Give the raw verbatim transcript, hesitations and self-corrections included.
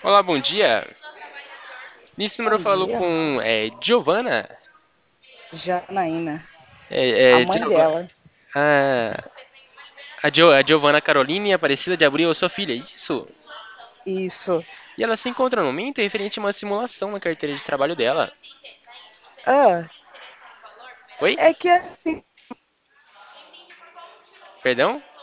Olá, bom dia. Nesse número eu Bom falo dia, com é, Giovana. Janaína, É, a é, mãe Giova- dela. a, a, Gio- a Giovana Caroline Aparecida de Abril, sua filha, isso. Isso. E ela se encontra no momento referente a uma simulação na carteira de trabalho dela. Ah, Oi? é que assim, Perdão?